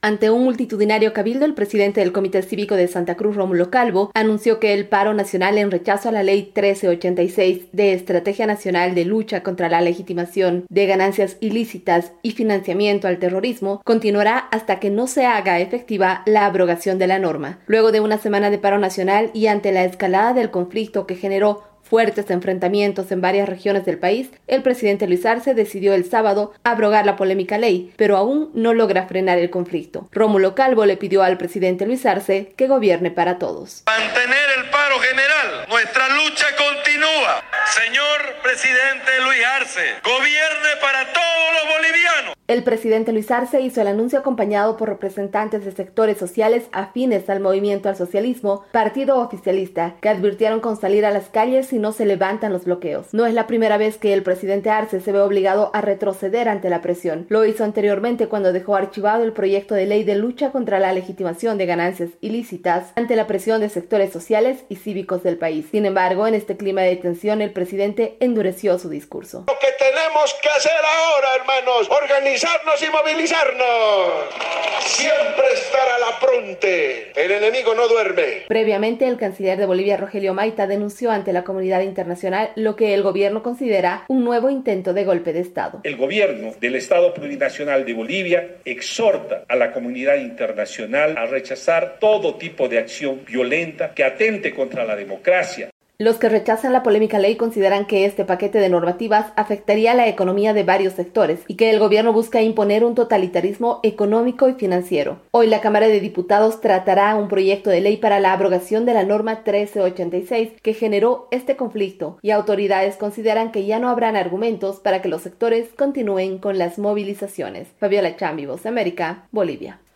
Ante un multitudinario cabildo, el presidente del Comité Cívico de Santa Cruz, Rómulo Calvo, anunció que el paro nacional en rechazo a la Ley 1386 de Estrategia Nacional de Lucha contra la Legitimación de Ganancias Ilícitas y Financiamiento al Terrorismo continuará hasta que no se haga efectiva la abrogación de la norma. Luego de una semana de paro nacional y ante la escalada del conflicto que generó fuertes enfrentamientos en varias regiones del país, el presidente Luis Arce decidió el sábado abrogar la polémica ley, pero aún no logra frenar el conflicto. Rómulo Calvo le pidió al presidente Luis Arce que gobierne para todos. Mantener el paro general. Nuestra lucha continúa. Señor presidente Luis Arce, gobierne para todos los bolivianos. El presidente Luis Arce hizo el anuncio acompañado por representantes de sectores sociales afines al Movimiento al Socialismo, partido oficialista, que advirtieron con salir a las calles si no se levantan los bloqueos. No es la primera vez que el presidente Arce se ve obligado a retroceder ante la presión. Lo hizo anteriormente cuando dejó archivado el proyecto de ley de lucha contra la legitimación de ganancias ilícitas ante la presión de sectores sociales y cívicos del país. Sin embargo, en este clima de tensión, el presidente endureció su discurso. Lo que tenemos que hacer ahora, hermanos, organizarnos y movilizarnos. Siempre estar a la fronte. El enemigo no duerme. Previamente, el canciller de Bolivia, Rogelio Maita, denunció ante la comunidad internacional lo que el gobierno considera un nuevo intento de golpe de Estado. El gobierno del Estado Plurinacional de Bolivia exhorta a la comunidad internacional a rechazar todo tipo de acción violenta que atente contra la democracia. Los que rechazan la polémica ley consideran que este paquete de normativas afectaría la economía de varios sectores y que el gobierno busca imponer un totalitarismo económico y financiero. Hoy la Cámara de Diputados tratará un proyecto de ley para la abrogación de la norma 1386 que generó este conflicto y autoridades consideran que ya no habrán argumentos para que los sectores continúen con las movilizaciones. Fabiola Chambi, Voz de América, Bolivia.